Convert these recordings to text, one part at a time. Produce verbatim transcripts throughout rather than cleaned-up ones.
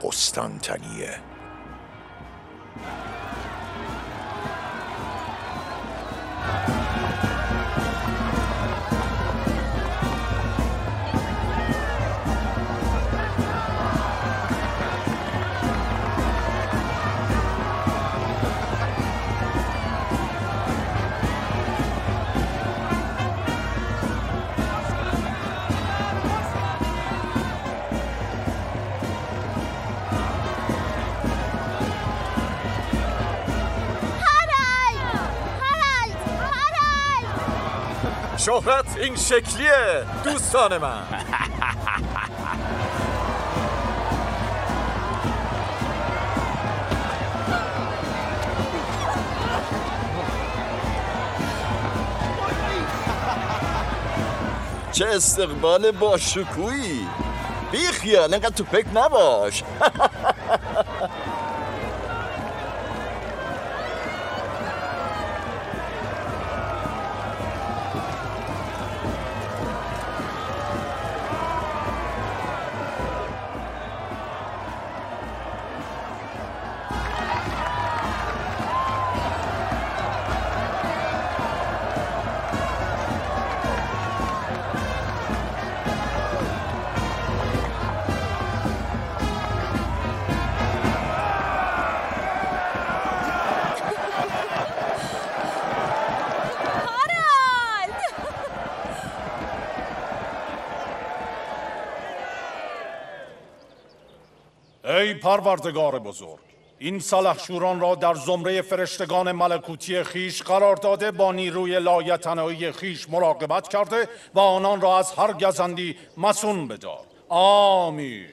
قسطنطنیه. شهرت این شکلیه دوستان من. چه استقبال با شکویی. بی خیال انقدر تو فکر نباش. ای پروردگار بزرگ، این سلحشوران را در زمره فرشتگان ملکوتی خیش قرار داده، با نیروی لایتناهی خیش مراقبت کرده و آنان را از هر گزندی مصون بدار. آمین.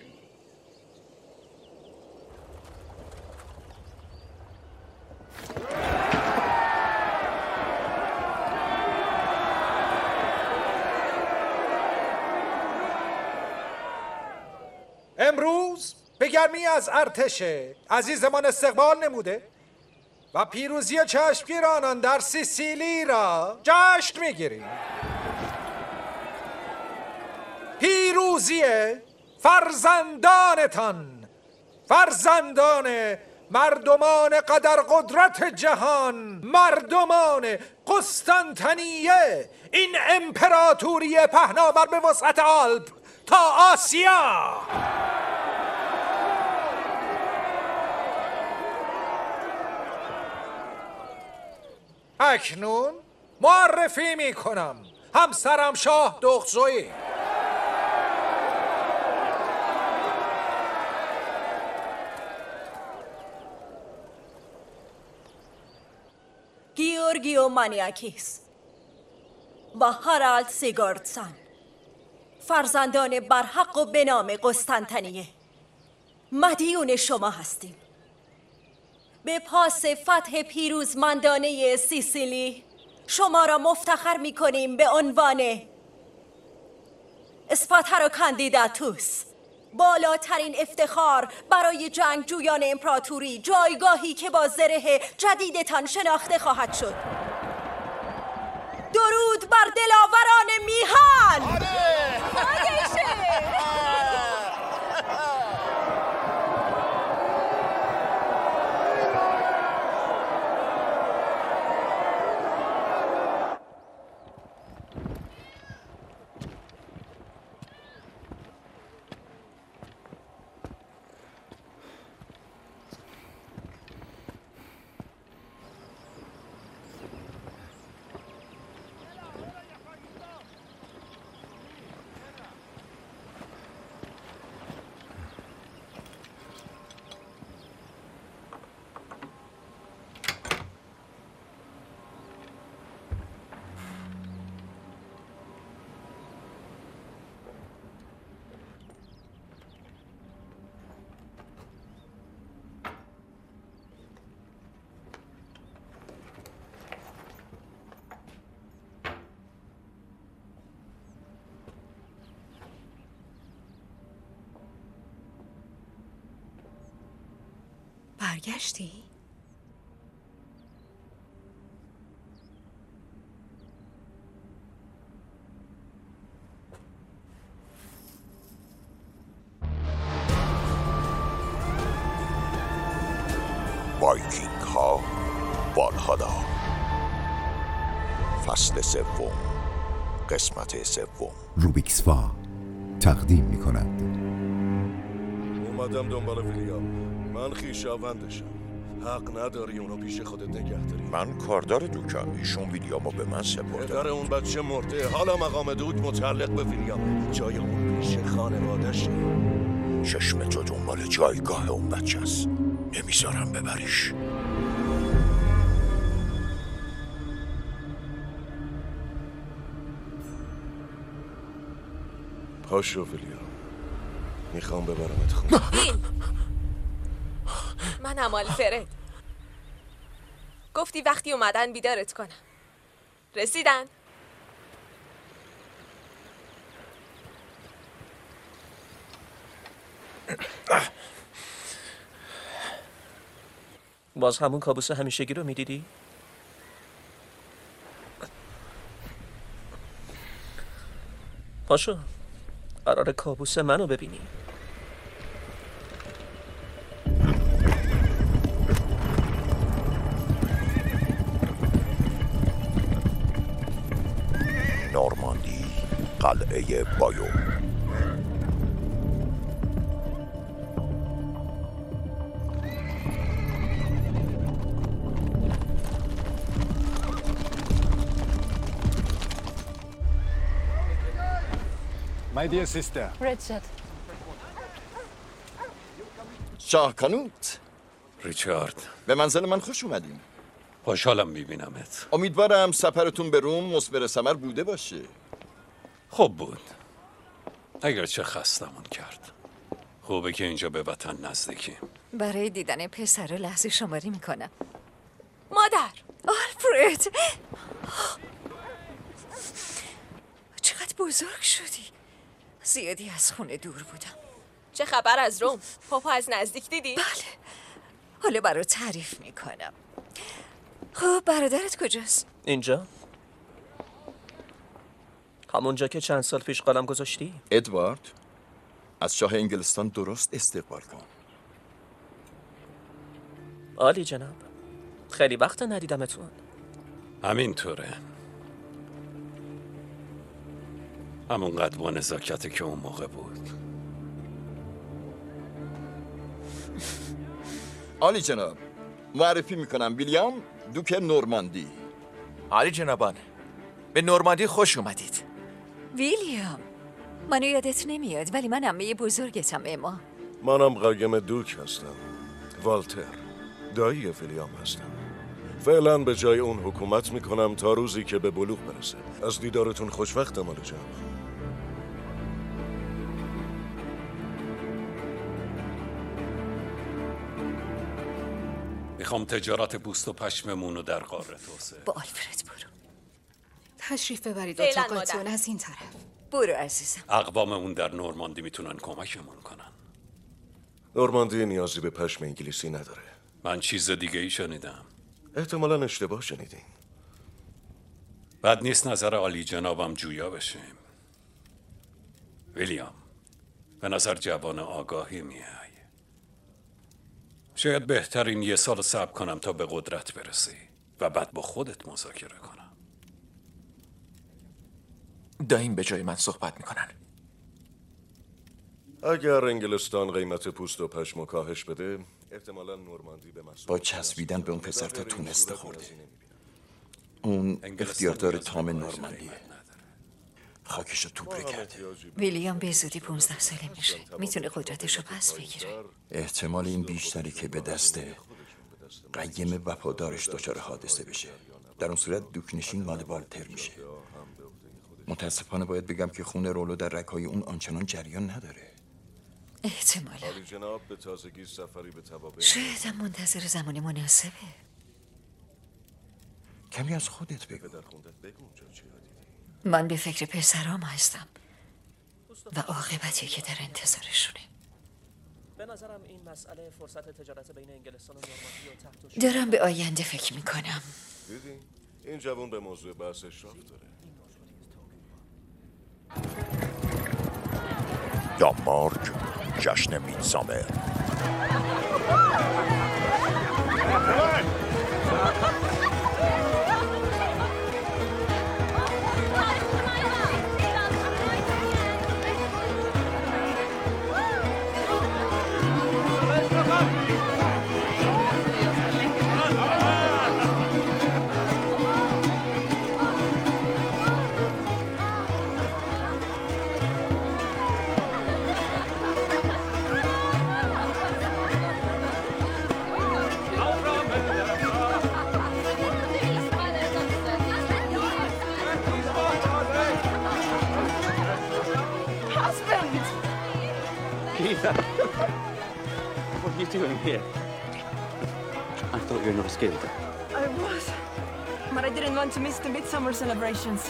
امروز به گرمی از ارتش عزیزمان استقبال نموده و پیروزی چشمگیرانان در سیسیلی را جشن میگیریم. پیروزی فرزندانتان، فرزندان مردمان قدر قدرت جهان، مردمان قسطنطنیه، این امپراتوری پهناور به وسعت آلپ تا آسیا. اکنون معرفی می کنم همسرم شاه دخزوی. گیورگیو مانیاکیس و هارالد سیگاردسن، فرزندان برحق و به نام قسطنطنیه، مدیون شما هستیم. به پاس فتح پیروزمندانه سیسیلی شما را مفتخر می کنیم به عنوان اسپاترو کاندیداتوس، بالاترین افتخار برای جنگجویان امپراتوری، جایگاهی که با زره جدیدتان شناخته خواهد شد. درود بر دلاوران میهن. آگیشه برگشتی؟ حالا فصل سوم، قسمت سوم. روبیکسفا تقدیم می کند. اومدم دنبال ویلیام. من خویشاوندشم. حق نداری اونو پیش خودت نگه داری. من کاردار دوکم، ایشون ویلیامو به من سپرده. پدر اون بچه مرده. حالا مقام دوک متعلق به ویلیام. جای اون پیش خانوادشه. چشم تو دنبال جایگاه اون بچه است. نمیذارم ببریش. پاشو ویلیام. میخوام ببرمت خونه. منم آلفرد. گفتی وقتی اومدن بیدارت کنم. رسیدن. باز همون کابوس همیشگی رو میدیدی؟ پاشو، قرار کابوس منو ببینی. نورماندی، قلعه بایو. My dear sister. Richard. شاه کانوت، ریچارد، به منزل من خوش اومدیم. خوشحالم میبینمت. امیدوارم سفرتون به روم مثمر ثمر بوده باشه. خوب بود، اگرچه خستمون کرد. خوبه که اینجا به وطن نزدیکیم. برای دیدن پسر لحظه شماری میکنم. مادر. آلفرد، چقدر بزرگ شدی. زیادی از خونه دور بودم. چه خبر از روم؟ پاپا از نزدیک دیدی؟ بله، حالا برای تعریف میکنم. خب برادرت کجاست؟ اینجا؟ همونجا که چند سال پیش قلم گذاشتی؟ ادوارد، از شاه انگلستان درست استقبال کن. عالی جناب، خیلی وقت ندیدمتون. همینطوره، همونقدر با نزاکتی که اون موقع بود. عالی جناب، معرفی میکنم ویلیام دوک نورماندی. عالی جنابان، به نورماندی خوش اومدید. ویلیام، منو یادت نمیاد ولی من عمه بزرگتم. اما منم قایم دوک هستم. والتر، دایی ویلیام هستم. فعلا به جای اون حکومت میکنم تا روزی که به بلوغ برسه. از دیدارتون خوشوقتم آل جان. میخوام تجارت پوست و پشممون رو در قاره توسعه. با آلفرد برو. تشریف ببرید فعلا اتاقتون مادر. از این طرف. برو عزیزم. اقوام اون در نورماندی میتونن کمکمون کنن. نورماندی نیازی به پشم انگلیسی نداره. من چیز دیگه ای شنیدم. احتمالاً اشتباه شنیدین. بد نیست نظر عالی جنابم جویا بشیم. ویلیام، به نظر جوان آگاهی میای. شاید بهترین یه سال صبر کنم تا به قدرت برسی و بعد با خودت مذاکره کنم. دایم به جای من صحبت میکنن. اگر انگلستان قیمت پوست و پشم کاهش بده، احتمالاً نورماندی به مسئول با چسبیدن به اون پسر تا تونسته خورده. اون اختیاردار تام نورماندیه. خاکشو توپره کرده. ویلیام به زودی پونزده ساله میشه. میتونه قدرتشو پس بگیره. احتمال این بیشتری که به دست قیم وفادارش دچار حادثه بشه. در اون صورت دوکنشین مال والتر میشه. متاسفانه باید بگم که خون رولو در رگ‌های اون آنچنان جریان نداره. احتمالا. عالی جناب، به تازگی سفری به توابع. شاید هم منتظر زمان مناسبه. کمی از خودت بگو. من به فکر پسرام هستم و عاقبتی که در انتظارشونه. به نظرم این مسئله فرصت تجارت بین انگلستان و نورماندی و تحت و دارم به آینده فکر میکنم. دیدین؟ این جوان به موضوع بحث اشراف داره. دانمارک، جشن میدسامر. What are you doing here? I thought you were not skilled. I was, but I didn't want to miss the midsummer celebrations.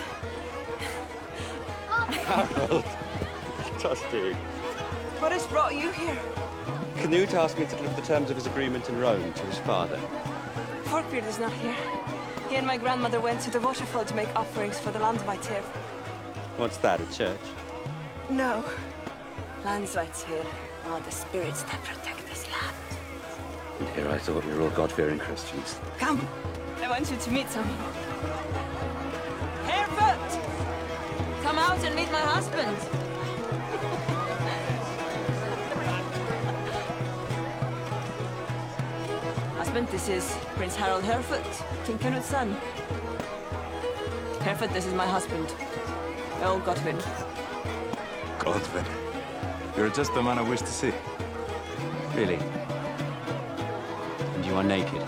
Harold! Fantastic. What has brought you here? Canute asked me to deliver the terms of his agreement in Rome to his father. Forkbeard is not here. He and my grandmother went to the waterfall to make offerings for the Landweiter. What's that, a church? No. Landweiter are the spirits that protect this land. And here I thought we were all God-fearing Christians. Come, I want you to meet some. Harefoot! Come out and meet my husband. Husband, this is Prince Harold Harefoot, King Canute's son. Harefoot, this is my husband, Earl Godwin. Godwin. You're just the man I wish to see. Really? And you are naked?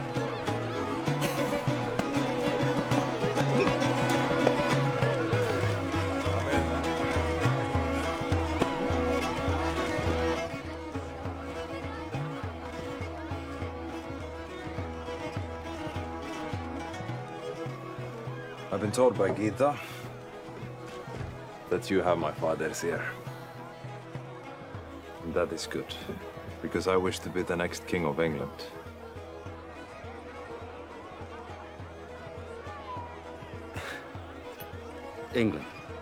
I've been told by Gita that you have my father's ear. And that is good, because I wish to be the next king of England. England.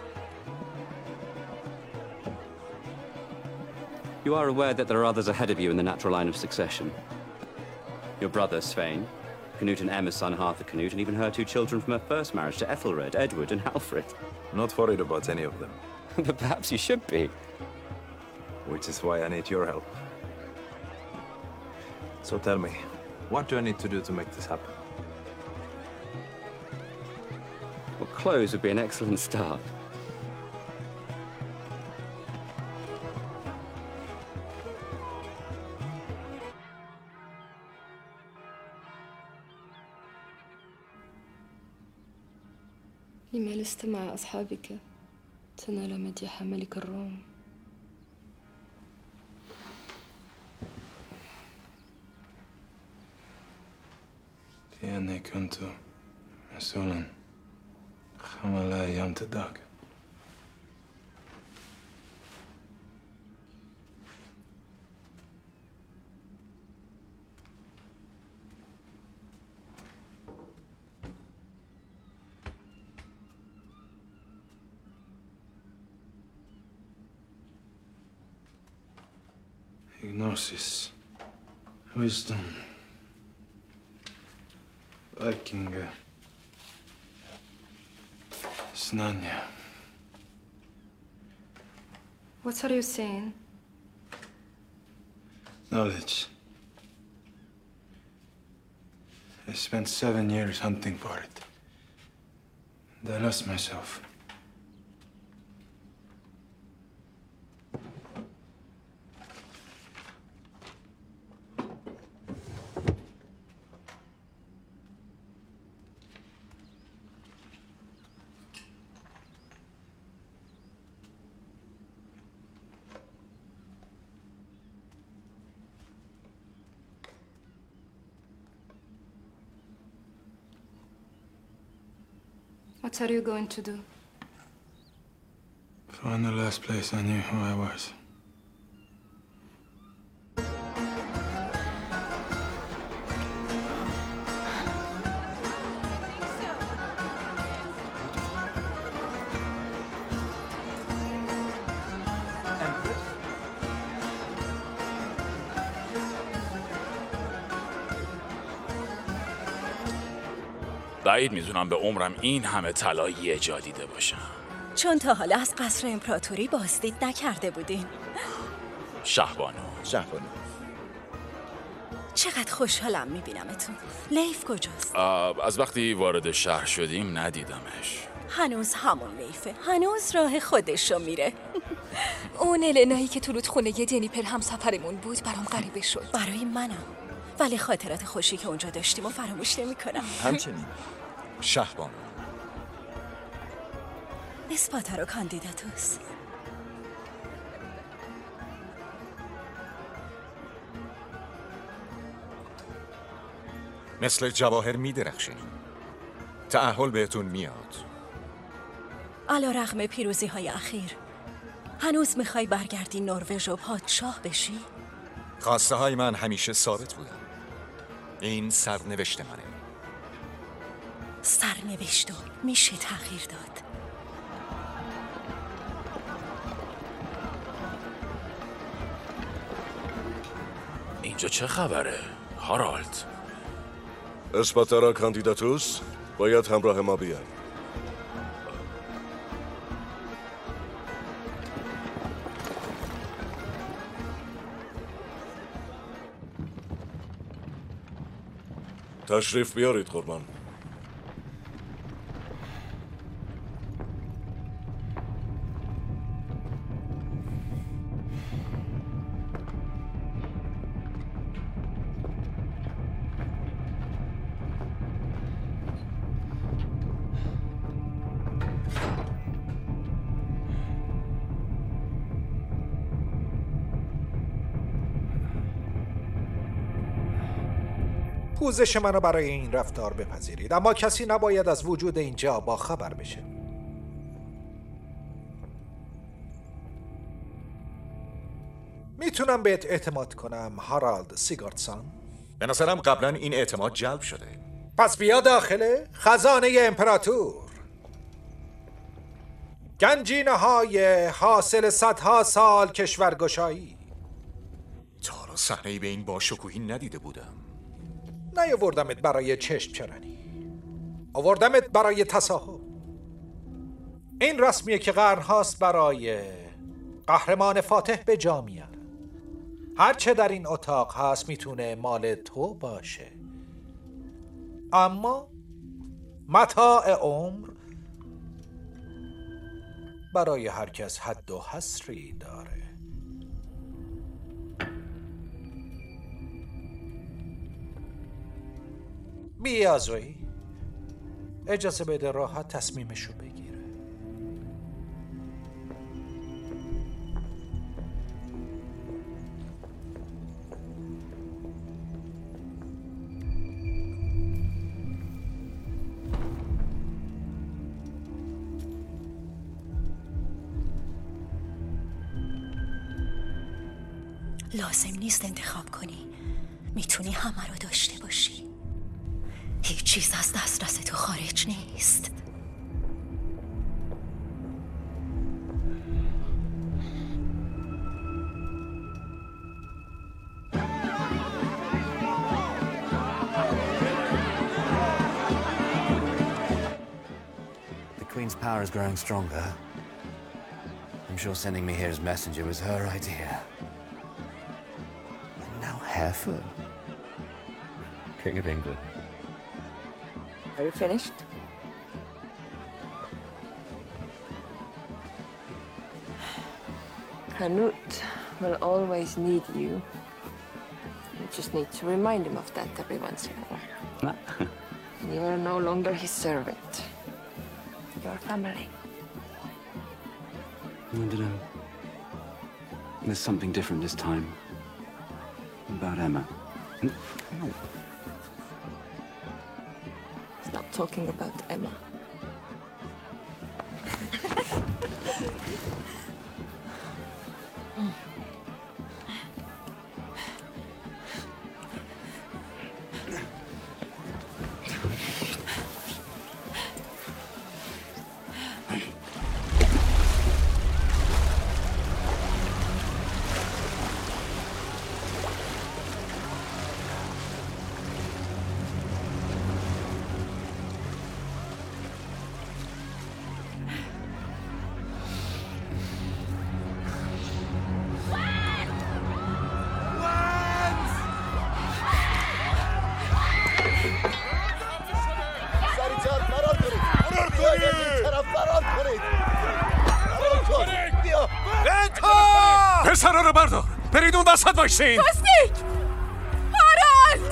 You are aware that there are others ahead of you in the natural line of succession. Your brother, Svein, Canute and Emma's son, Arthur Canute, and even her two children from her first marriage to Ethelred, Edward, and Alfred. Not worried about any of them. But perhaps you should be. Which is why I need your help. So tell me, what do I need to do to make this happen? Well, clothes would be an excellent start. لما لست مع أصحابك تنال مديح ملك الروم. لأني كنت مسؤولا خمل أيام تداك. Gnosis, wisdom, Viking, Snanya. What are you saying? Knowledge. I spent seven years hunting for it. And I lost myself. What are you going to do? Find the last place I knew who I was. بعید میدونم به عمرم این همه طلا یه جا دیده باشم. چون تا حالا از قصر امپراتوری بازدید نکرده بودین. شهبانو. شهبانو. چقدر خوشحالم میبینمتون. لیف کجاست؟ از وقتی وارد شهر شدیم ندیدمش. هنوز همون لیفه. هنوز راه خودشو میره. اون النایی که تو رودخونه جنیپر هم سفرمون بود برام غریبه شد. برای منم. ولی خاطرات خوشی که اونجا داشتیم و فراموش نمی‌کنم. همچنین. شهبانو. اسپاتارو کاندیداتوس. مثل جواهر می‌درخشین. تأهل بهتون میاد. علی رغم پیروزی های اخیر هنوز میخوای برگردی نروژ و پادشاه بشی؟ خواسته های من همیشه ثابت بودن. این سرنوشت منه. سرنوشت رو میشه تغییر داد. اینجا چه خبره؟ هارالد اسپاترا کاندیداتوس باید همراه ما بیای. تشریف بیارید قربان. پوزش منو برای این رفتار بپذیرید، اما کسی نباید از وجود اینجا با خبر بشه. میتونم بهت اعتماد کنم هارالد سیگاردسون؟ به نظرم قبلا این اعتماد جلب شده. پس بیا داخل خزانه امپراتور. گنجینه های حاصل صدها سال کشورگشایی. تا رو صحنه‌ای به این باشکوهی ندیده بودم. نیاوردمت برای چشم چرانی، آوردمت برای تصاحب. این رسمیه که قرنهاست برای قهرمان فاتح به جا میارن. هر چه در این اتاق هست میتونه مال تو باشه، اما متاع عمر برای هر کس حد و حصری داره. بیا زوی، اجازه بده راحت تصمیمشو بگیره. لازم نیست انتخاب کنی، میتونی همه رو داشته باشی. هیچ چیز از دسترس تو خارج نیست. The Queen's power is growing stronger. I'm sure sending me here as messenger was her idea. And now Hereford, King of England. Are you finished? Canute will always need you. You just need to remind him of that every once in a while. You are no longer his servant. Your family. I don't know. There's something different this time. About Emma. No. He's not talking about Emma. پسرا رو بردار، برید اون وسط وایسین. پاستیک! هارالد!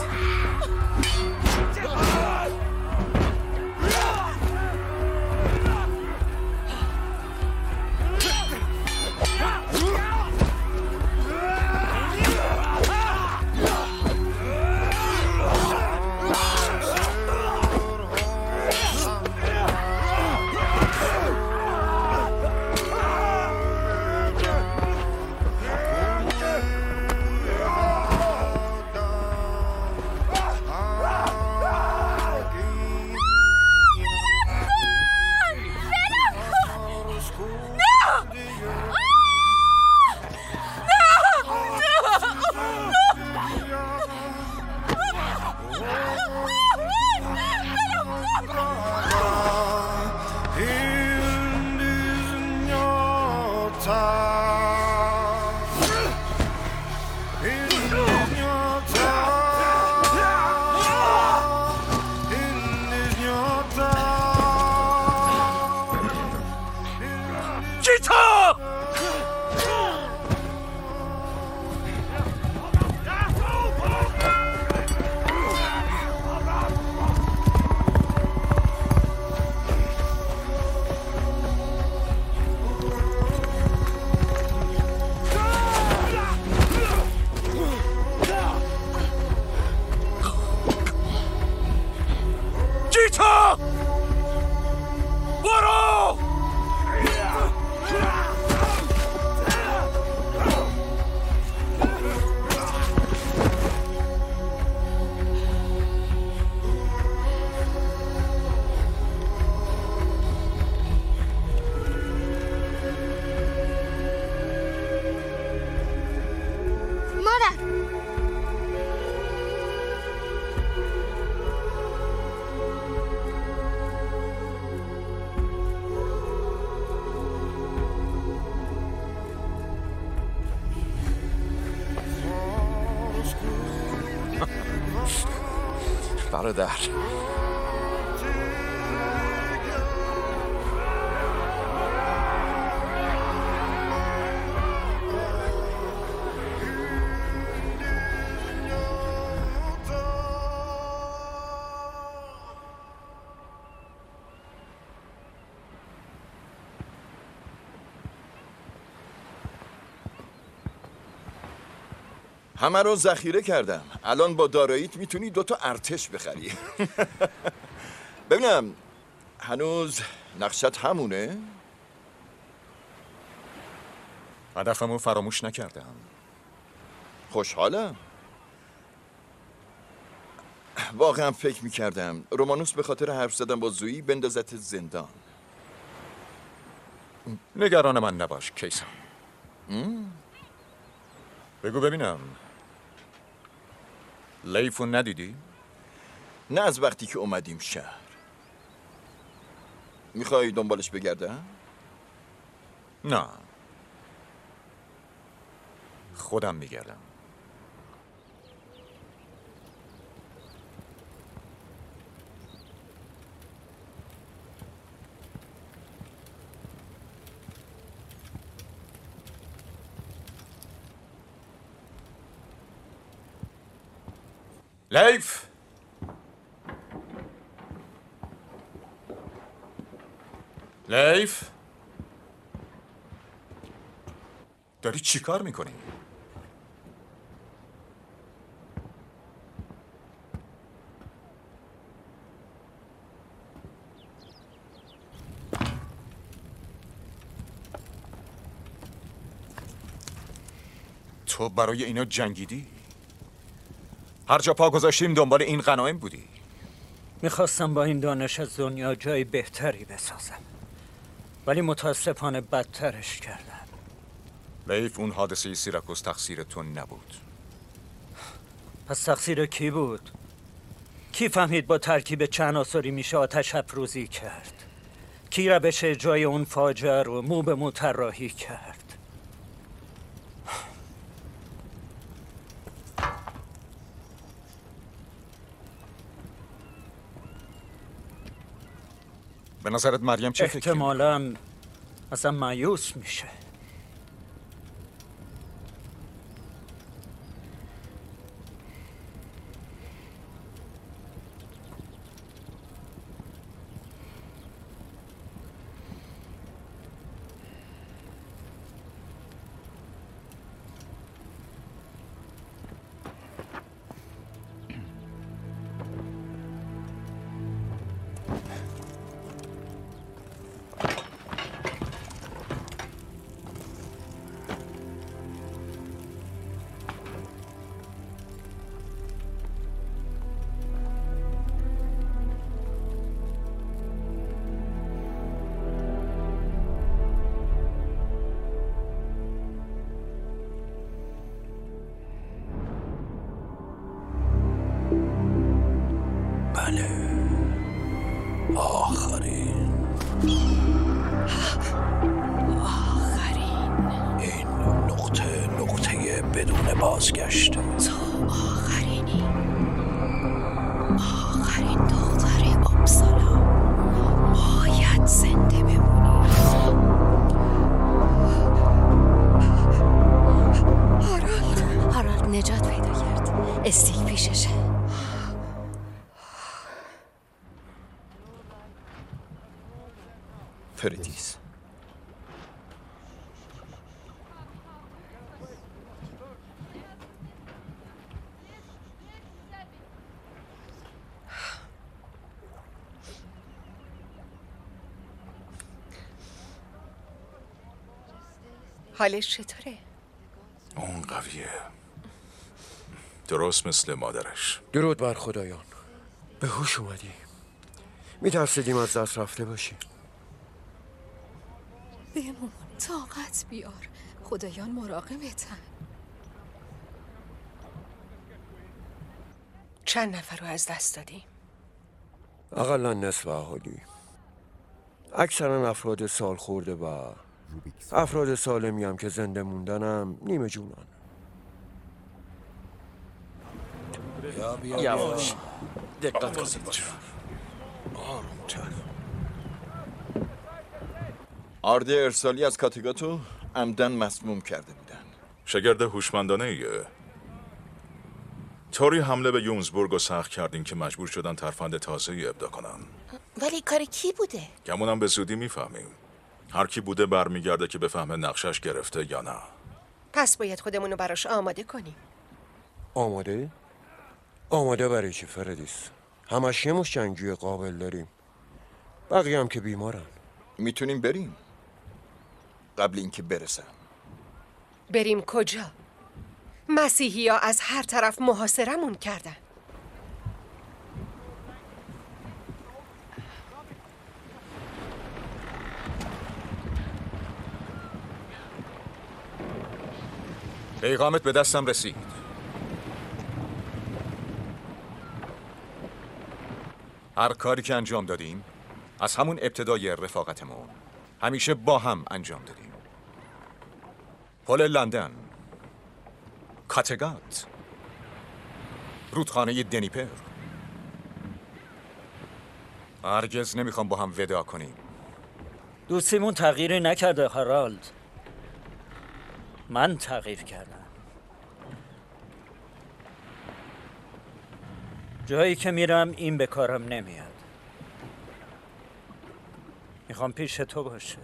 برادر همه رو ذخیره کردم. الان با داراییت میتونی دوتا ارتش بخری. ببینم هنوز نقشت همونه؟ هدفمو فراموش نکردم. خوشحالم. واقعا فکر میکردم رومانوس به خاطر حرف زدن با زویی بندازت زندان. نگران من نباش کیسان. بگو ببینم لیفو ندیدی؟ نه از وقتی که اومدیم شهر. میخوای دنبالش بگردم؟ نه خودم میگردم. لیف لیف داری چی کار میکنی؟ تو برای اینا جنگیدی؟ هر جا پا گذاشتیم دنبال این غنایم بودی. میخواستم با این دانش از دنیا جای بهتری بسازم، ولی متاسفانه بدترش کردم. لیف اون حادثه سیراکوس تقصیر تو نبود. پس تقصیر کی بود؟ کی فهمید با ترکیب چند عنصری میشه آتش افروزی کرد؟ کی روش جای اون فاجعه رو مو به مو طراحی کرد؟ به نظرت مریم چه فکری؟ احتمالاً اصلا مایوس میشه. بازگشته. تو آخرینی، آخرین دختر اپسالا. باید زنده بمونی. هارالد هارالد نجات پیدا کرد. استیک پیششه. فردیس حالش چطوره؟ اون قویه، درست مثل مادرش. درود بر خدایان. به هوش اومدی؟ میترسیدیم از دست رفته باشی. بمون، طاقت بیار. خدایان مراقبتن. چند نفر رو از دست دادیم؟ اقلا نصف اهالی. اکثرا افراد سال خورده و افراد سالمی هم که زنده موندنم نیمه جونان. یواش دقت کن. آرومتر. آرد ارسالی از کاتیگاتو عمدن مسموم کرده بودن. شگرد هوشمندانه ایه. طوری حمله به یونزبورگ رو سخت کردین که مجبور شدن ترفند تازه‌ای ابدا کنن. ولی کار کی بوده؟ گمونم به زودی میفهمیم. هر کی بوده برمیگرده که بفهمه نقشش گرفته یا نه. پس باید خودمونو براش آماده کنیم. آماده؟ آماده برای چی فردیس؟ همش یه مش جنگجوی قابل داریم. بقیه هم که بیمارن. میتونیم بریم قبل اینکه برسن. بریم کجا؟ مسیحی ها از هر طرف محاصرمون کردن. پیغامت به دستم رسید. هر کاری که انجام دادیم از همون ابتدای رفاقتمون همیشه با هم انجام دادیم. پل لندن، کاتگات، رودخانه دنیپر. هرگز نمیخوام با هم وداع کنیم. دوستیمون تغییری نکرده هارالد. من تغییر کردم. جایی که میرم این به کارم نمیاد. میخوام پیش تو باشه.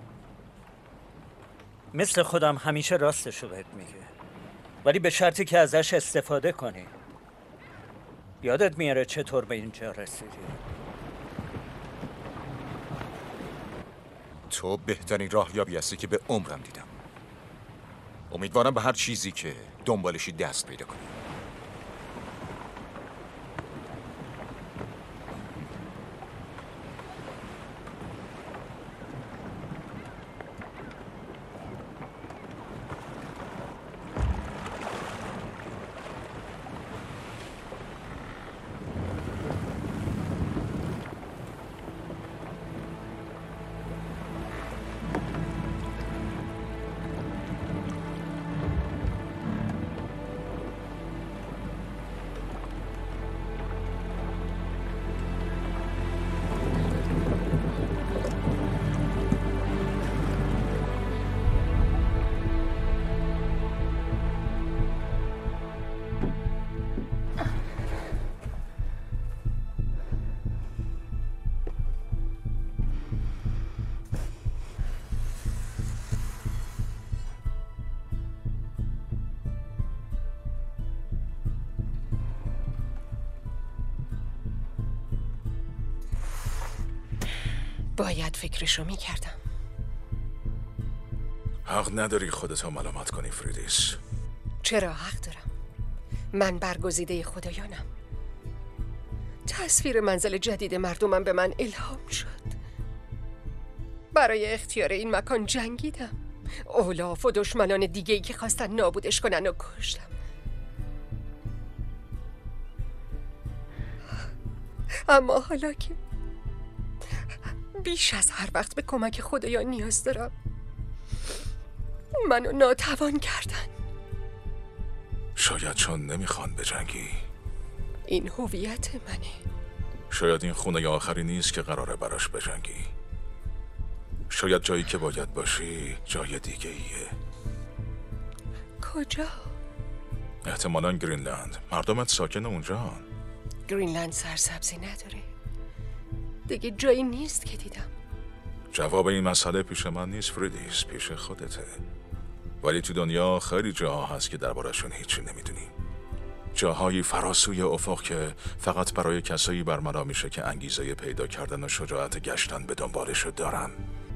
مثل خودم همیشه راستشو بهت میگه، ولی به شرطی که ازش استفاده کنی. یادت میاره چطور به اینجا رسیدی؟ تو بهترین راهیابی هستی که به عمرم دیدم. امیدوارم به هر چیزی که دنبالشی دست پیدا کنی. باید فکرشو میکردم. حق نداری خودتو ملامت کنی فریدیس. چرا حق دارم؟ من برگزیده خدایانم. تصویر منزل جدید مردمم به من الهام شد. برای اختیار این مکان جنگیدم. اولاف و دشمنان دیگه‌ای که خواستن نابودش کنن و کشتم. اما حالا که بیش از هر وقت به کمک خدایان نیاز دارم، منو ناتوان کردن. شاید چون نمیخوان بجنگی. این هویت منه. شاید این خونه آخری نیست که قراره براش بجنگی. شاید جایی که باید باشی جای دیگه ایه. کجا؟ احتمالاً گرینلند. مردمت ساکن اونجا. گرینلند سرسبزی نداره. دیگه جایی نیست که دیدم. جواب این مسئله پیش من نیست فریدیس، پیش خودته. ولی تو دنیا خیلی جاها هست که دربارشون هیچی نمیدونی. جاهایی فراسوی افق که فقط برای کسایی برملا میشه که انگیزه پیدا کردن و شجاعت گشتن به دنبالشو دارن.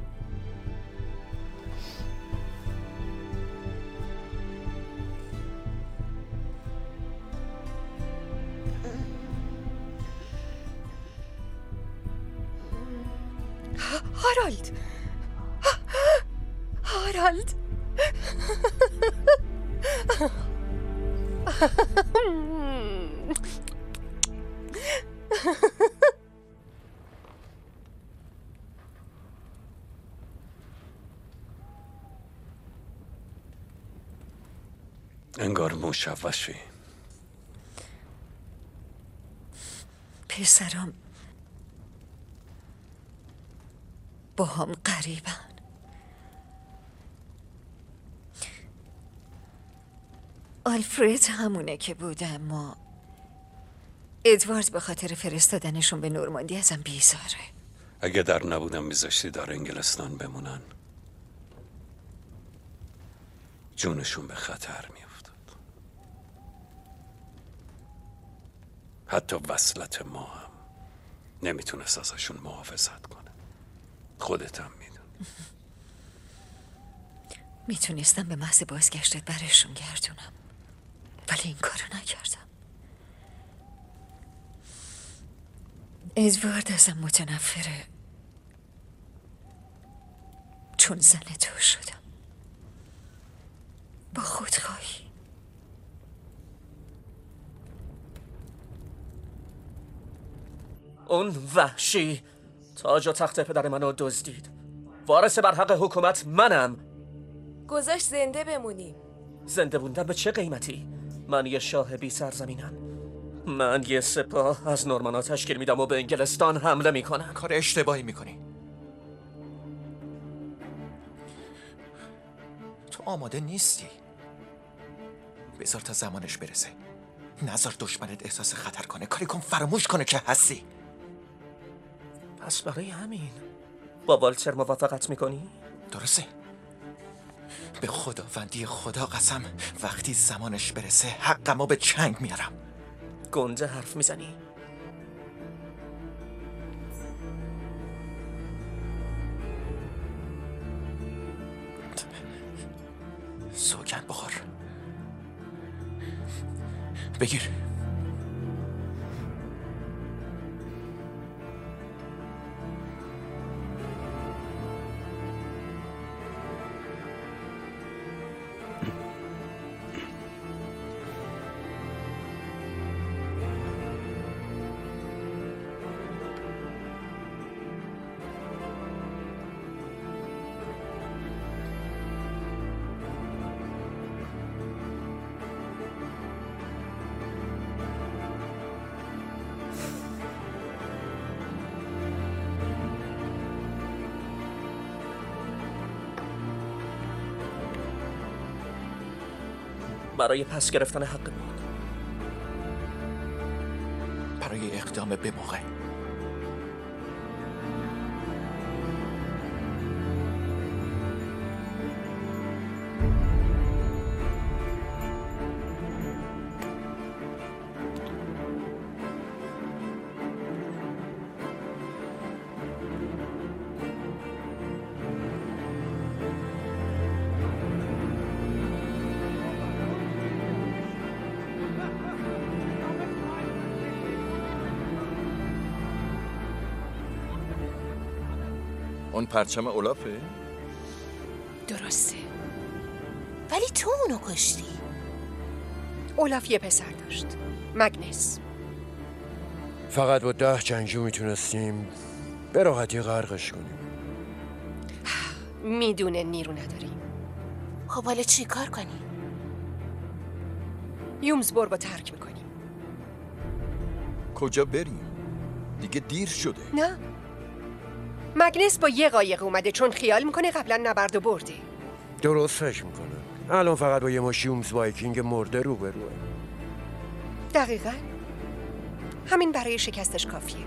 هارالد هارالد انگار مشوشی. پسرم با هم قریبن. آلفرد همونه که بوده، اما ادوارد به خاطر فرستادنشون به نورماندی ازم بیزاره. اگه در نبودم میذاشتی در انگلستان بمونن، جونشون به خطر میافتاد. حتی وصلت ما هم نمیتونست ازشون محافظت کنه. خودت هم میدونی. میتونستم به محض بازگشتت برشون گردونم، ولی این کارو نکردم. ادوارد ازم متنفره چون زن تو شدم، با خودخواهی. اون وحشی تاج و تخت پدر منو دزدید. وارث بر حق حکومت منم. گذاشت زنده بمونیم. زنده موندن به چه قیمتی؟ من یه شاه بی سرزمینم. من یه سپاه از نورمانا تشکیل میدم و به انگلستان حمله میکنم. کار اشتباهی میکنی. تو آماده نیستی. بذار تا زمانش برسه. نذار دشمنت احساس خطر کنه. کاری کن فراموش کنه که هستی. پس برای همین با والتر موافقت میکنی؟ درسته. به خداوندی خدا قسم وقتی زمانش برسه حقمو به چنگ میارم. گنده حرف میزنی؟ سوگند بخور. بگیر. برای پس گرفتن حق بود. برای اقدام به موقع. اون پرچم اولافه؟ درسته. ولی تو اونو کشتی. اولاف یه پسر داشت، مگنس. فقط با ده جنگجو میتونستیم به راحتی غرقش کنیم. میدونه نیرو نداریم. خب حالا چی کار کنیم؟ یومزبورگ رو ترک میکنیم. کجا بریم؟ دیگه دیر شده. نه، مگنس با یه قایق اومده چون خیال میکنه قبلا نبرد و برده. درست فکر میکنم. الان فقط با یه ماش یومز وایکینگ مرده روبروه. دقیقاً همین برای شکستش کافیه.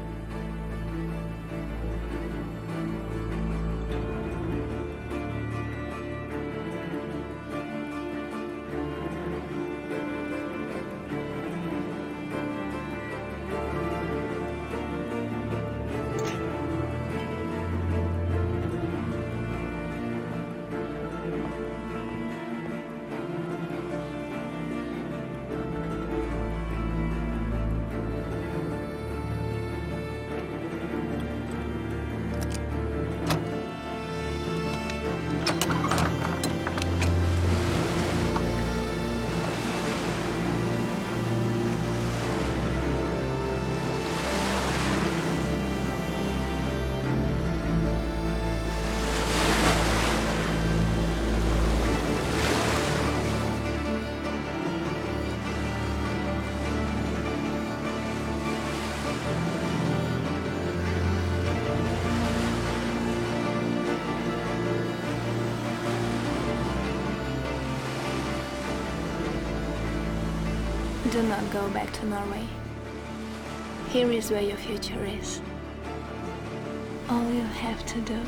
Do not go back to Norway. Here is where your future is. All you have to do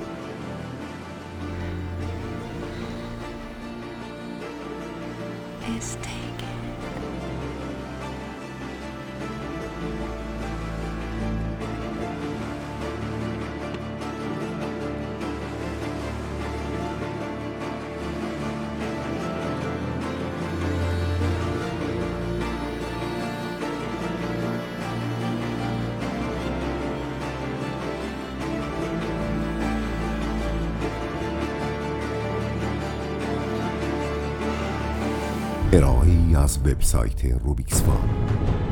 is take it. ارائه‌ای از وبسایت روبیکس فان.